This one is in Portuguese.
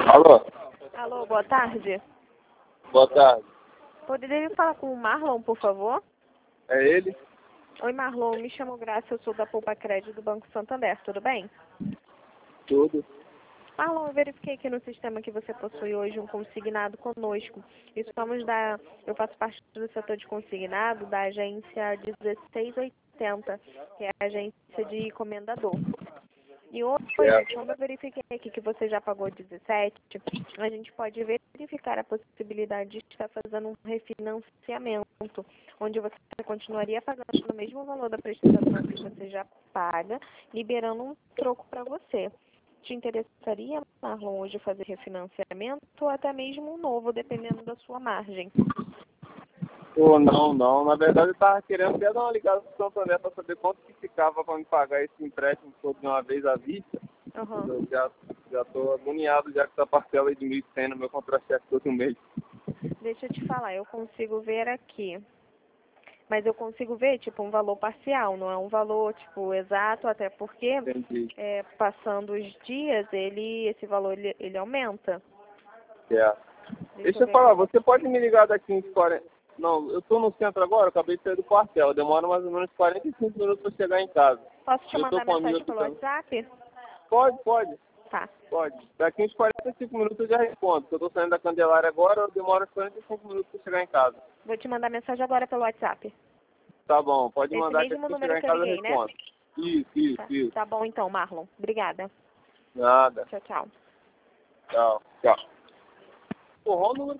Alô? Alô, boa tarde. Boa tarde. Poderia falar com o Marlon, por favor? É ele? Oi, Marlon. Me chamo Graça, eu sou da Poupa Crédito do Banco Santander, tudo bem? Tudo. Marlon, eu verifiquei aqui no sistema que você possui hoje um consignado conosco. Eu faço parte do setor de consignado da agência 1680, que é a agência de comendador. E hoje, como eu verifiquei aqui que você já pagou 17, a gente pode verificar a possibilidade de estar fazendo um refinanciamento, onde você continuaria pagando o mesmo valor da prestação que você já paga, liberando um troco para você. Te interessaria, Marlon, hoje fazer refinanciamento ou até mesmo um novo, dependendo da sua margem? Pô, não. Na verdade, eu tava querendo até dar uma ligada pro Santander pra saber quanto que ficava pra me pagar esse empréstimo todo de uma vez à vista. Uhum. Eu já tô agoniado já com essa parcela aí de 1.100 no meu contra-cheque todo mês. Deixa eu te falar, eu consigo ver aqui. Mas eu consigo ver, tipo, um valor parcial, não é um valor, tipo, exato, até porque, Entendi. passando os dias, esse valor, ele aumenta. É. Deixa eu ver falar, aqui. você pode me ligar daqui uns 40... Não, eu tô no centro agora, eu acabei de sair do quartel. Demora mais ou menos 45 minutos pra chegar em casa. Posso te Eu tô mandar com um amigo mensagem aqui pelo também. WhatsApp? Pode. Tá. Daqui uns 45 minutos eu já respondo. Porque eu tô saindo da Candelária agora, eu demoro uns 45 minutos pra chegar em casa. Vou te mandar mensagem agora pelo WhatsApp. Tá bom, pode Esse mandar que mesmo assim que eu número chegar em que eu casa eu liguei, né? respondo. Isso. Tá bom então, Marlon. Obrigada. Nada. Tchau, tchau. Tchau. Pô, olha o número